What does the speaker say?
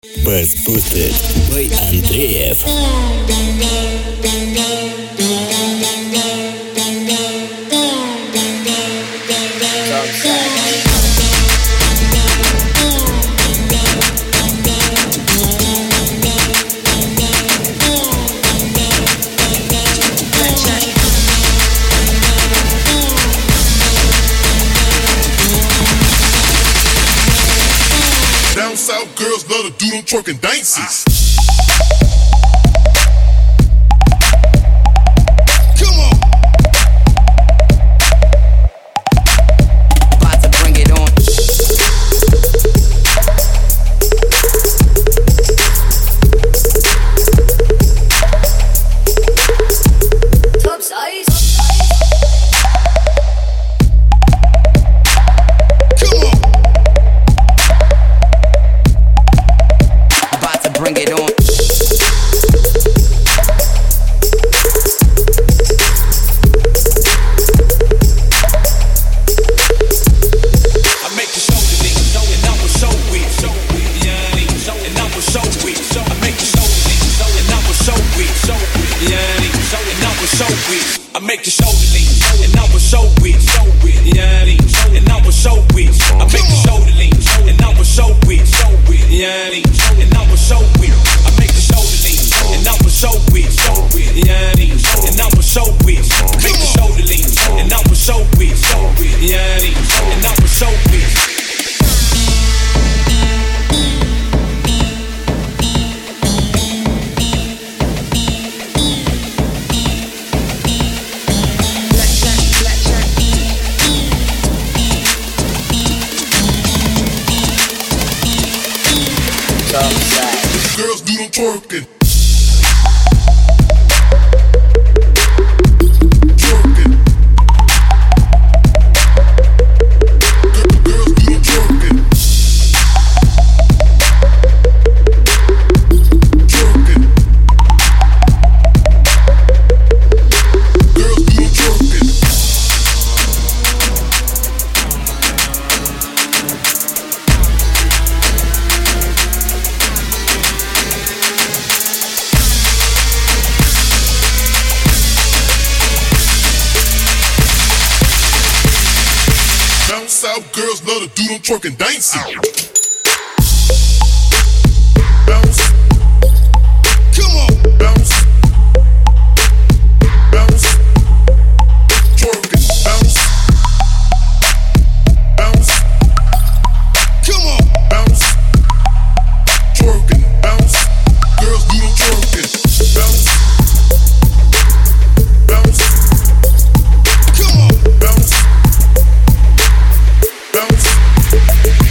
Bass Boosted by Андреев. Down south girls love to do them twerking dances. Come on. About to bring it on. Top size. Come on. About to bring it on. I make the show to leave, and I will show weak, yeah, and I will show weak. I make the show to leave, and I will show weak, yeah, and I will show weak. I make the show to leave, and I will show weak, yeah, and I will show weak. I make the show to leave, and I will show weak, yeah, and I will show weak. I make the show to leave, and I will show weak, yeah, and I will show weak. Make the show to leave, and I will show weak, yeah, and I will show weak. Girls do them twerking. Twerking. Girls do them twerking. Twerking. Girls do them twerking. Down south girls love to do them twerking dances. Bounce. Come on. Bounce. Bounce. Twerking. Bounce. Bounce. Come on. Bounce. Twerking. Bounce. Girls do them twerking. Bounce. Bounce. Come on. Bounce. Bounce.